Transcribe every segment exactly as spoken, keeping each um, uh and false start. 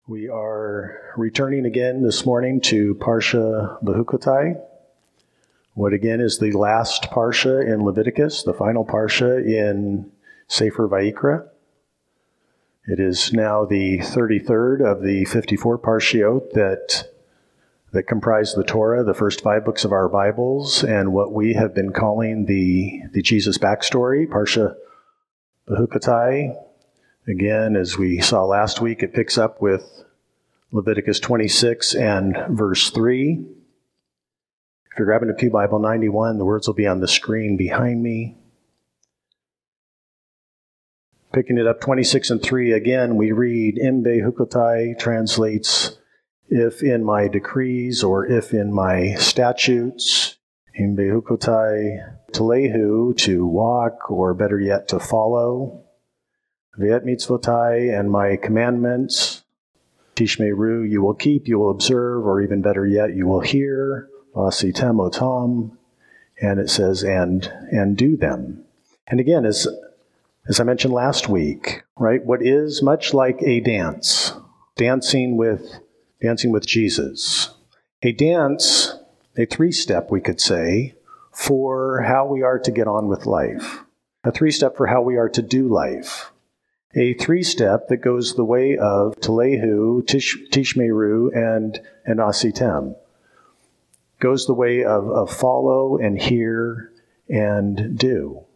We are returning again this morning to Parsha Behukotai, what again is the last Parsha in Leviticus, the final Parsha in Sefer Vayikra. It is now the thirty-third of the fifty-four Parshiot that, that comprise the Torah, the first five books of our Bibles, and what we have been calling the, the Jesus backstory, Parsha Behukotai. Again, as we saw last week, it picks up with Leviticus twenty-six and verse three. If you're grabbing a Pew Bible ninety-one, the words will be on the screen behind me. Picking it up, twenty-six and three, again, we read, Im Behukotai translates, if in my decrees or if in my statutes. Im Behukotai telehu, to walk, or better yet, to follow. Ve'et mitzvotai, and my commandments. Tishmeru, you will keep, you will observe, or even better yet, you will hear. Vasitem otam, and it says, and and do them. And again, as as I mentioned last week, right, what is much like a dance, dancing with dancing with Jesus. A dance, a three-step, we could say, for how we are to get on with life. A three-step for how we are to do life. A three-step that goes the way of Telehu, Tish, Tishmeru, and, and Asitem. Goes the way of, of follow and hear and do.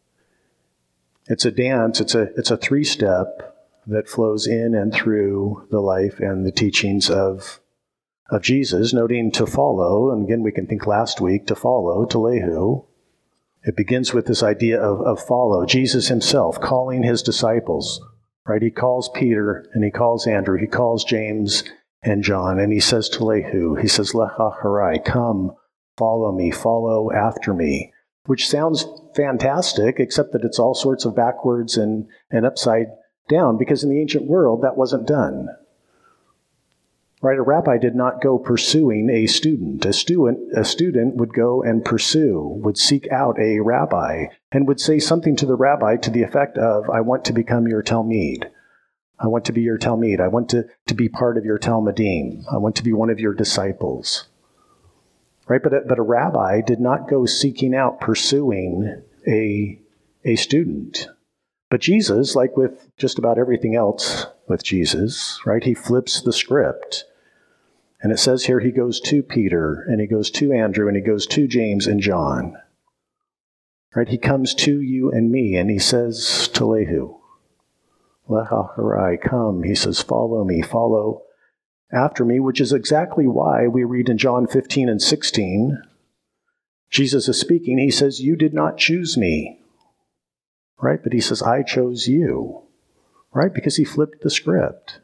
It's a dance, it's a, it's a three-step that flows in and through the life and the teachings of, of Jesus, noting to follow, and again we can think last week, to follow, Telehu. It begins with this idea of, of follow. Jesus himself calling his disciples, right? He calls Peter and he calls Andrew, he calls James and John, and he says to Lehu, he says, Lecha harai, come, follow me, follow after me, which sounds fantastic, except that it's all sorts of backwards and, and upside down, because in the ancient world, that wasn't done. Right, a rabbi did not go pursuing a student. A student, a student would go and pursue, would seek out a rabbi, and would say something to the rabbi to the effect of, I want to become your Talmid. I want to be your Talmid. I want to, to be part of your Talmudim. I want to be one of your disciples. Right, but a, but a rabbi did not go seeking out, pursuing a, a student. But Jesus, like with just about everything else with Jesus, right, he flips the script. And it says here he goes to Peter, and he goes to Andrew, and he goes to James and John. Right, he comes to you and me, and he says to Lehu, Lecha harai, come, he says, follow me, follow after me, which is exactly why we read in John fifteen and sixteen, Jesus is speaking, he says, you did not choose me. Right? But he says, I chose you. Right? Because he flipped the script.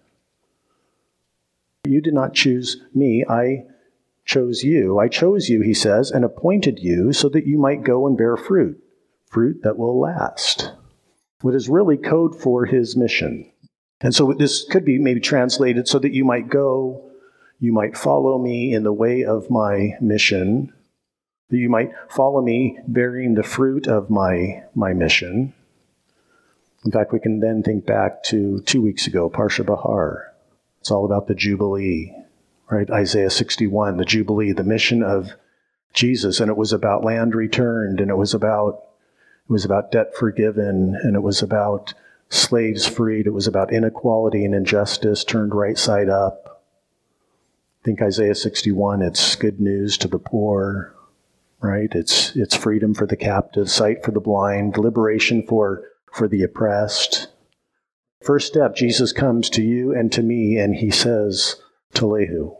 You did not choose me. I chose you. I chose you, he says, and appointed you so that you might go and bear fruit. Fruit that will last. What is really code for his mission. And so this could be maybe translated so that you might go, you might follow me in the way of my mission, that you might follow me bearing the fruit of my, my mission. In fact, we can then think back to two weeks ago, Parsha Bahar. It's all about the Jubilee, right? Isaiah sixty-one, the Jubilee, the mission of Jesus. And it was about land returned, and it was about it was about debt forgiven, and it was about slaves freed. It was about inequality and injustice turned right side up. I think Isaiah sixty-one, it's good news to the poor, right? It's it's freedom for the captive, sight for the blind, liberation for for the oppressed. First step, Jesus comes to you and to me, and he says to Lehu,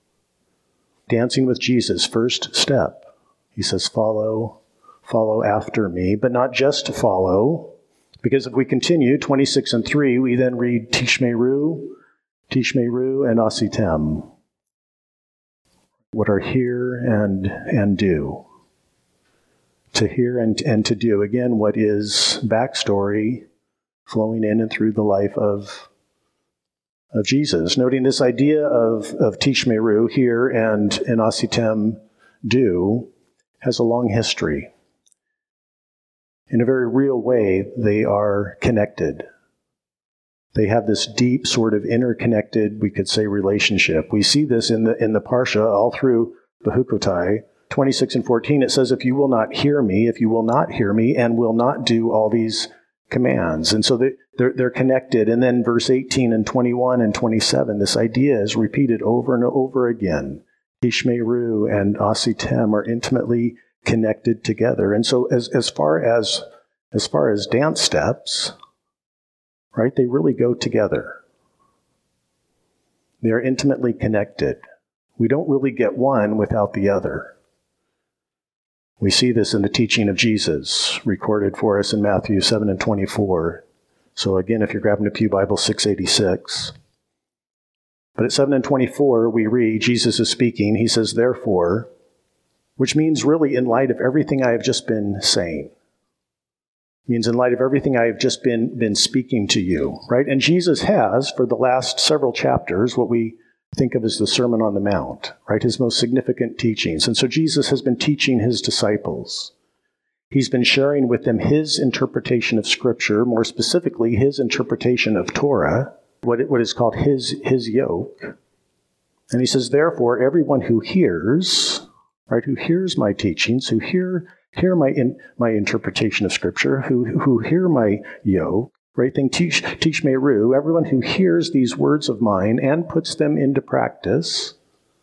dancing with Jesus, first step. He says, follow, follow after me, but not just to follow, because if we continue, twenty-six and three, we then read Tishmeru, Tishmeru, and Asitem. What are hear and, and do. To hear and, and to do. Again, what is backstory flowing in and through the life of, of Jesus. Noting this idea of, of Tishmeru, hear, and, and Asitem, do, has a long history. In a very real way, they are connected. They have this deep sort of interconnected, we could say, relationship. We see this in the in the Parsha all through Behukotai. twenty-six and fourteen, it says, if you will not hear me, if you will not hear me, and will not do all these commands. And so they, they're, they're connected. And then verse eighteen and twenty-one and twenty-seven, this idea is repeated over and over again. Tishmeru and Asitem are intimately connected together. And so as, as far as as far as dance steps, right, they really go together. They are intimately connected. We don't really get one without the other. We see this in the teaching of Jesus, recorded for us in Matthew seven and twenty-four. So again, if you're grabbing a Pew Bible, six eighty-six. But at seven and twenty-four, we read, Jesus is speaking. He says, therefore, which means really in light of everything I have just been saying. It means in light of everything I have just been, been speaking to you, right? And Jesus has, for the last several chapters, what we think of as the Sermon on the Mount, right? His most significant teachings. And so Jesus has been teaching his disciples. He's been sharing with them his interpretation of Scripture, more specifically his interpretation of Torah, what, it, what is called his, his yoke. And he says, therefore, everyone who hears, right, who hears my teachings, who hear, hear my, in, my interpretation of Scripture, who, who hear my yoke, right thing, teach, teach meru, everyone who hears these words of mine and puts them into practice,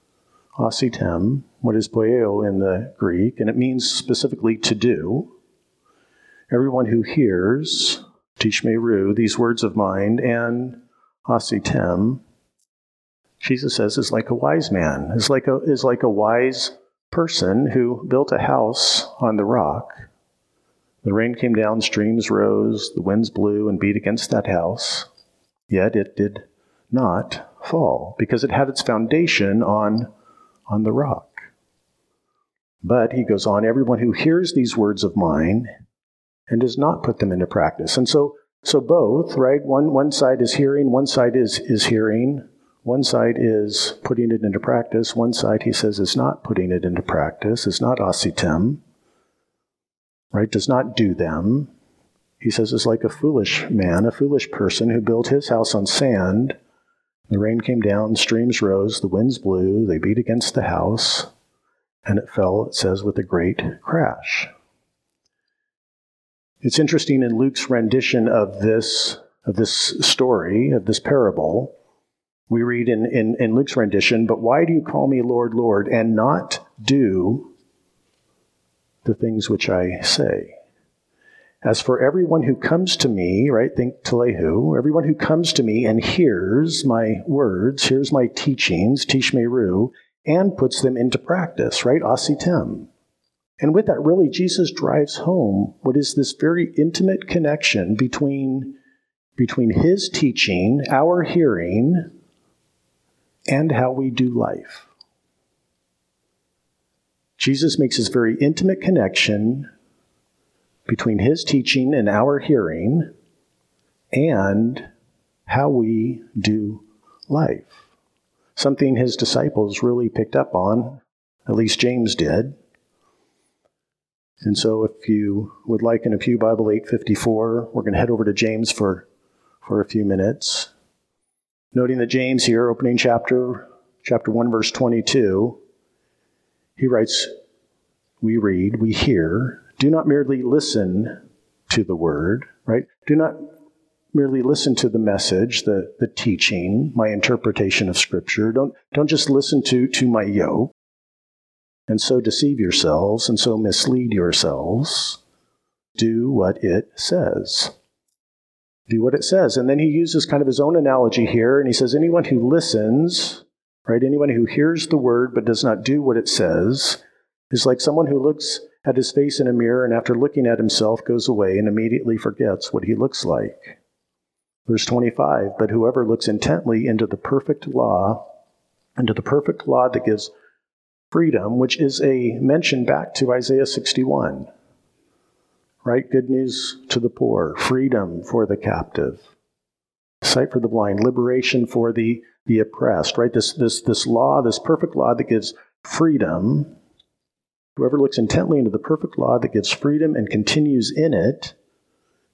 asitem, what is poieo in the Greek, and it means specifically to do. Everyone who hears, teach meru, these words of mine, and asitem, Jesus says, is like a wise man, is like a, is like a wise person who built a house on the rock. The rain came down, streams rose, the winds blew and beat against that house, yet it did not fall, because it had its foundation on, on the rock. But, he goes on, everyone who hears these words of mine and does not put them into practice. And so, so both, right, one, one side is hearing, one side is, is hearing, one side is putting it into practice, one side, he says, is not putting it into practice, is not asitem. Right, does not do them. He says it's like a foolish man, a foolish person who built his house on sand. The rain came down, streams rose, the winds blew, they beat against the house, and it fell, it says, with a great crash. It's interesting in Luke's rendition of this, of this story, of this parable, we read in, in, in Luke's rendition, but why do you call me Lord, Lord, and not do the things which I say? As for everyone who comes to me, right, think telehu, everyone who comes to me and hears my words, hears my teachings, tishmeru, and puts them into practice, right, asitem. And with that, really, Jesus drives home what is this very intimate connection between, between his teaching, our hearing, and how we do life. Jesus makes this very intimate connection between his teaching and our hearing and how we do life. Something his disciples really picked up on, at least James did. And so if you would like in a Pew Bible eight fifty-four, we're going to head over to James for, for a few minutes. Noting that James here, opening chapter, chapter one, verse twenty-two, he writes, we read, we hear, do not merely listen to the word, right? Do not merely listen to the message, the, the teaching, my interpretation of Scripture. Don't, don't just listen to, to my yoke and so deceive yourselves and so mislead yourselves. Do what it says. Do what it says. And then he uses kind of his own analogy here, and he says, anyone who listens, right, anyone who hears the word but does not do what it says is like someone who looks at his face in a mirror and after looking at himself goes away and immediately forgets what he looks like. Verse twenty-five, but whoever looks intently into the perfect law, into the perfect law that gives freedom, which is a mention back to Isaiah sixty-one, right? Good news to the poor, freedom for the captive, sight for the blind, liberation for the, the oppressed, right? This, this, this law, this perfect law that gives freedom. Whoever looks intently into the perfect law that gives freedom and continues in it,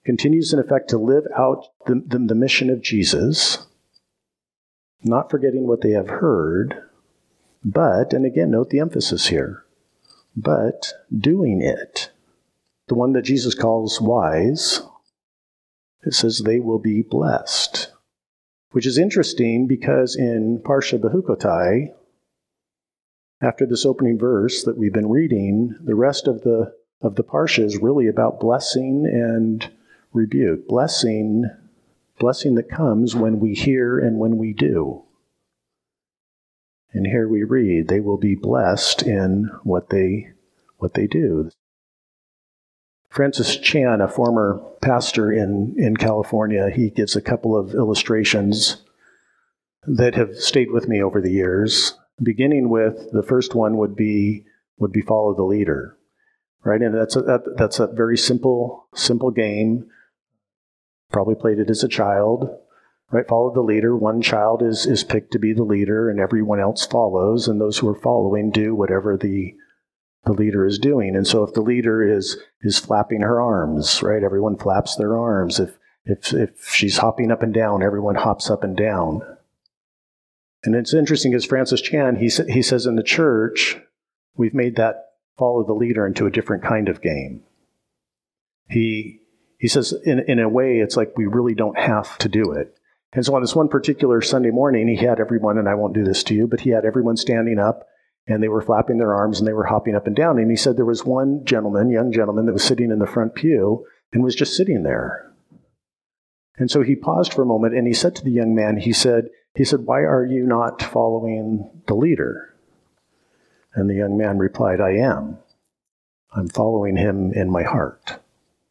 continues in effect to live out the, the, the mission of Jesus, not forgetting what they have heard, but, and again, note the emphasis here, but doing it. The one that Jesus calls wise, it says they will be blessed. Which is interesting because in Parsha Behukotai, after this opening verse that we've been reading, the rest of the of the Parsha is really about blessing and rebuke. Blessing, blessing that comes when we hear and when we do. And here we read, they will be blessed in what they what they do. Francis Chan, a former pastor in, in California, he gives a couple of illustrations that have stayed with me over the years. Beginning with, the first one would be would be follow the leader, right? And that's a, that, that's a very simple simple game. Probably played it as a child, right? Follow the leader. One child is is picked to be the leader, and everyone else follows. And those who are following do whatever the the leader is doing. And so, if the leader is is flapping her arms, right? Everyone flaps their arms. If if if she's hopping up and down, everyone hops up and down. And it's interesting because Francis Chan, he, he says in the church, we've made that follow the leader into a different kind of game. He he says, in, in a way, it's like we really don't have to do it. And so on this one particular Sunday morning, he had everyone, and I won't do this to you, but he had everyone standing up, and they were flapping their arms, and they were hopping up and down. And he said there was one gentleman, young gentleman, that was sitting in the front pew and was just sitting there. And so he paused for a moment, and he said to the young man, he said, He said, why are you not following the leader? And the young man replied, I am. I'm following him in my heart.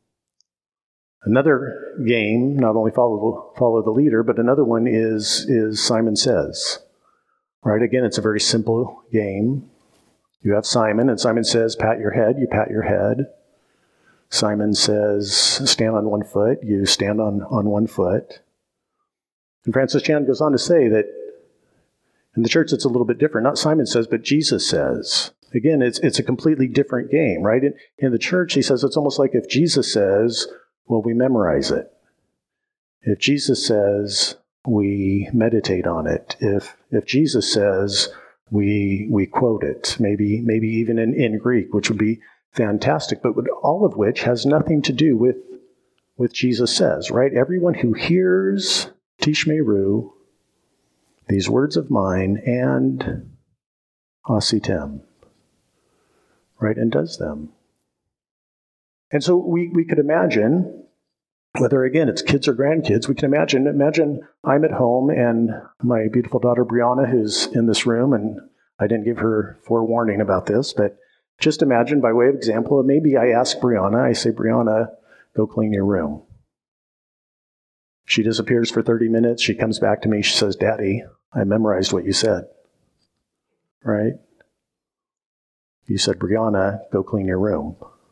Another game, not only follow, follow the leader, but another one is, is Simon Says. Right? Again, it's a very simple game. You have Simon, and Simon says, pat your head, you pat your head. Simon says, stand on one foot, you stand on, on one foot. And Francis Chan goes on to say that in the church it's a little bit different. Not Simon says, but Jesus says. Again, it's it's a completely different game, right? In, in the church, he says it's almost like if Jesus says, well, we memorize it. If Jesus says, we meditate on it. If if Jesus says, we we quote it, maybe maybe even in, in Greek, which would be fantastic, but with all of which has nothing to do with, with Jesus says, right? Everyone who hears Tishmeru, these words of mine, and Asitem, right, and does them. And so we, we could imagine, whether, again, it's kids or grandkids, we can imagine, imagine I'm at home and my beautiful daughter Brianna, who's in this room, and I didn't give her forewarning about this, but just imagine, by way of example, maybe I ask Brianna, I say, Brianna, go clean your room. She disappears for thirty minutes. She comes back to me. She says, Daddy, I memorized what you said. Right? You said, Brianna, go clean your room.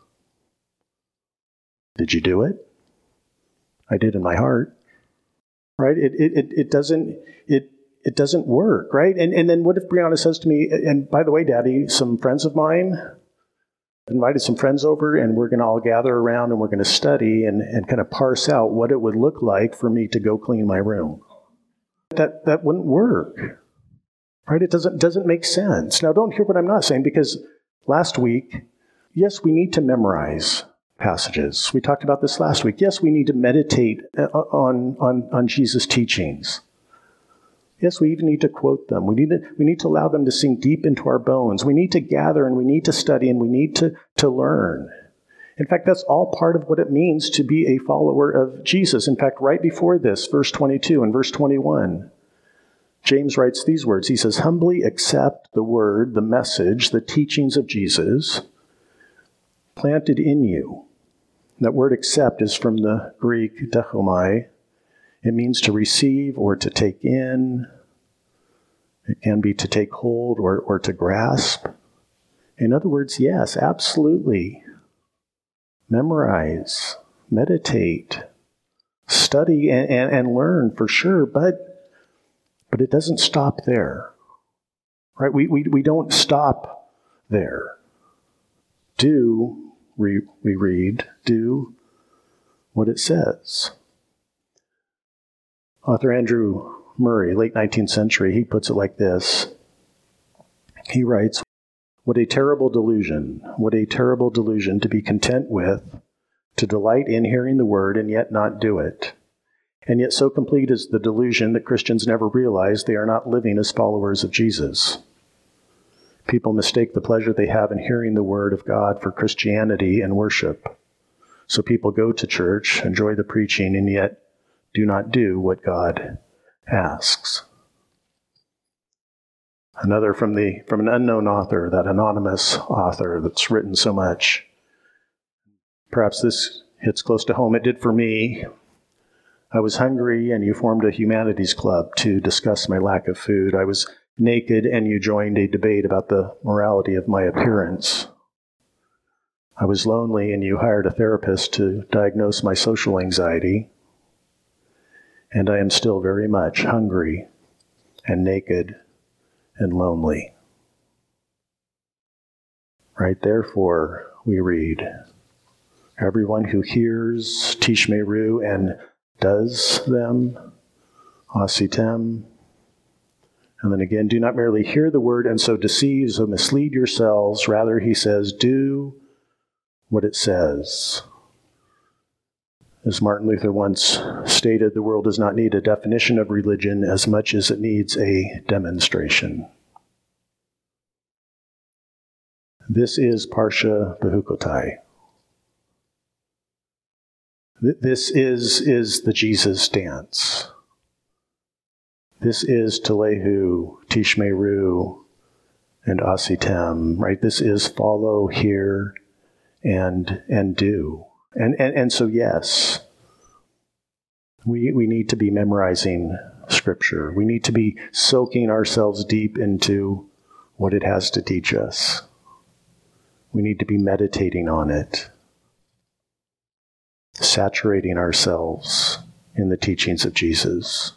Did you do it? I did in my heart. Right? It it it, it doesn't it it doesn't work, right? And and then what if Brianna says to me, and by the way, Daddy, some friends of mine invited some friends over, and we're going to all gather around and we're going to study and, and kind of parse out what it would look like for me to go clean my room. That that wouldn't work, right? It doesn't doesn't make sense. Now, don't hear what I'm not saying, because last week, yes, we need to memorize passages. We talked about this last week. Yes, we need to meditate on on, on Jesus' teachings. Yes, we even need to quote them. We need to, we need to allow them to sink deep into our bones. We need to gather, and we need to study, and we need to, to learn. In fact, that's all part of what it means to be a follower of Jesus. In fact, right before this, verse twenty-two and verse twenty-one, James writes these words. He says, humbly accept the word, the message, the teachings of Jesus planted in you. That word accept is from the Greek dechomai. It means to receive or to take in. It can be to take hold or, or to grasp. In other words, yes, absolutely. Memorize, meditate, study, and, and, and learn for sure, but but it doesn't stop there. Right? We we, we don't stop there. Do, we, we read, do what it says. Author Andrew Murray, late nineteenth century, he puts it like this. He writes, "What a terrible delusion, what a terrible delusion to be content with, to delight in hearing the word and yet not do it. And yet so complete is the delusion that Christians never realize they are not living as followers of Jesus. People mistake the pleasure they have in hearing the word of God for Christianity and worship. So people go to church, enjoy the preaching, and yet do not do what God asks." Another from the from an unknown author, that anonymous author that's written so much. Perhaps this hits close to home. It did for me. I was hungry, and you formed a humanities club to discuss my lack of food. I was naked, and you joined a debate about the morality of my appearance. I was lonely, and you hired a therapist to diagnose my social anxiety. And I am still very much hungry and naked and lonely. Right, therefore, we read, everyone who hears Tishmeru and does them, asitem. And then again, do not merely hear the word and so deceive or mislead yourselves. Rather, he says, do what it says. As Martin Luther once stated, the world does not need a definition of religion as much as it needs a demonstration. This is Parsha Behukotai. This is, is the Jesus dance. This is Telehu, Tishmeru, and Asitem, right? This is follow, hear, and and do. And, and and so, yes, we we need to be memorizing Scripture. We need to be soaking ourselves deep into what it has to teach us. We need to be meditating on it, saturating ourselves in the teachings of Jesus.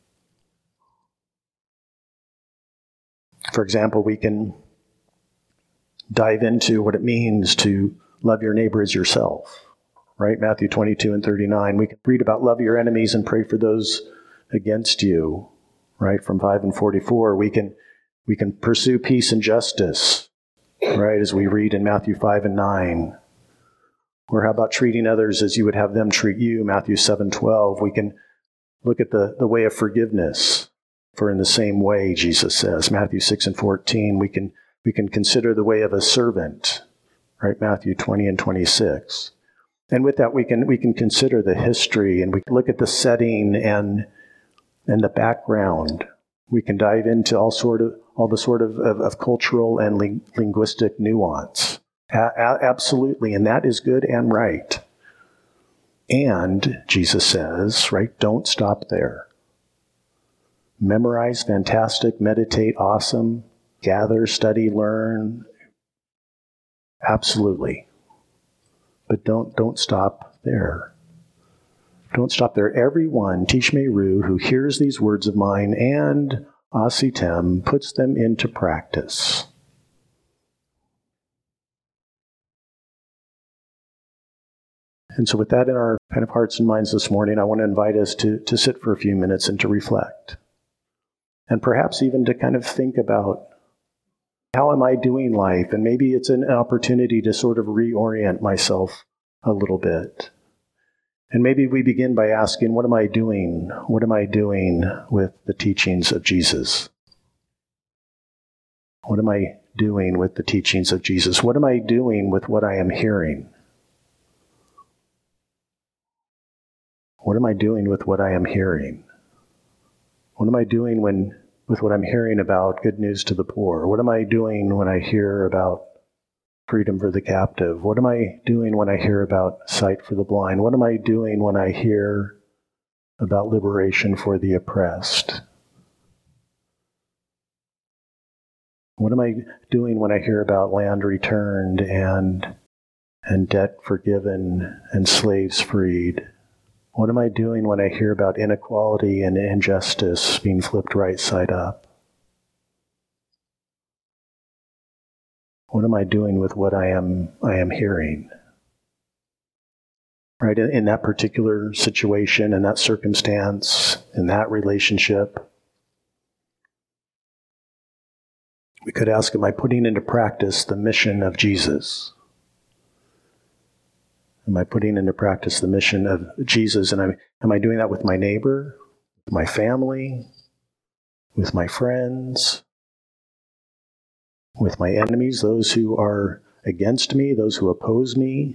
For example, we can dive into what it means to love your neighbor as yourself. Right? Matthew twenty-two and thirty-nine. We can read about love your enemies and pray for those against you. Right? From five and forty-four. We can we can pursue peace and justice. Right? As we read in Matthew five and nine. Or how about treating others as you would have them treat you? Matthew seven twelve. We can look at the, the way of forgiveness. For in the same way, Jesus says, Matthew six and fourteen. We can we can consider the way of a servant. Right? Matthew twenty and twenty-six. And with that, we can we can consider the history, and we can look at the setting and and the background. We can dive into all sort of all the sort of, of, of cultural and ling- linguistic nuance. A- a- absolutely, and that is good and right. And Jesus says, right, don't stop there. Memorize, fantastic, meditate, awesome, gather, study, learn. Absolutely. But don't don't stop there. Don't stop there. Everyone, Tishmeru, who hears these words of mine and Asitem, puts them into practice. And so with that in our kind of hearts and minds this morning, I want to invite us to, to sit for a few minutes and to reflect. And perhaps even to kind of think about, how am I doing life? And maybe it's an opportunity to sort of reorient myself a little bit. And maybe we begin by asking, what am I doing? What am I doing with the teachings of Jesus? What am I doing with the teachings of Jesus? What am I doing with what I am hearing? What am I doing with what I am hearing? What am I doing when with what I'm hearing about good news to the poor? What am I doing when I hear about freedom for the captive? What am I doing when I hear about sight for the blind? What am I doing when I hear about liberation for the oppressed? What am I doing when I hear about land returned and and debt forgiven and slaves freed? What am I doing when I hear about inequality and injustice being flipped right side up? What am I doing with what I am I am hearing? right? In, in that particular situation, in that circumstance, in that relationship. We could ask, am I putting into practice the mission of Jesus? Am I putting into practice the mission of Jesus? And I'm, am I doing that with my neighbor, with my family, with my friends, with my enemies, those who are against me, those who oppose me?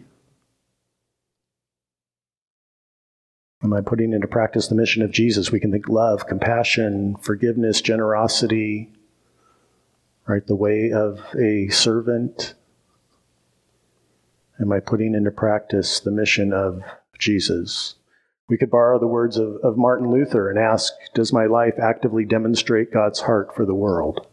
Am I putting into practice the mission of Jesus? We can think love, compassion, forgiveness, generosity, right? The way of a servant. Am I putting into practice the mission of Jesus? We could borrow the words of, of Martin Luther and ask, does my life actively demonstrate God's heart for the world?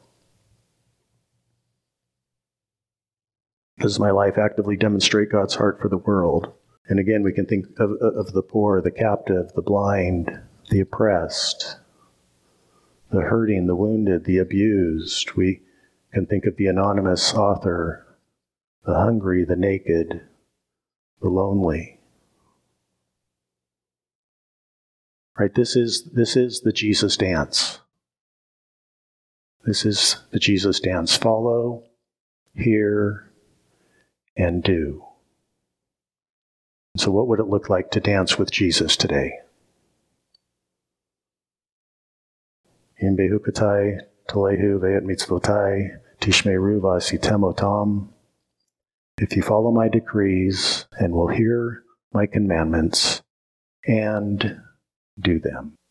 Does my life actively demonstrate God's heart for the world? And again, we can think of, of the poor, the captive, the blind, the oppressed, the hurting, the wounded, the abused. We can think of the anonymous author, the hungry, the naked, the lonely. Right? This is this is the Jesus dance. This is the Jesus dance. Follow, hear, and do. So what would it look like to dance with Jesus today? Imbe hukatai, telehu ve'et mitzvotai, tishmeru v'asitem otam. If you follow my decrees and will hear my commandments and do them.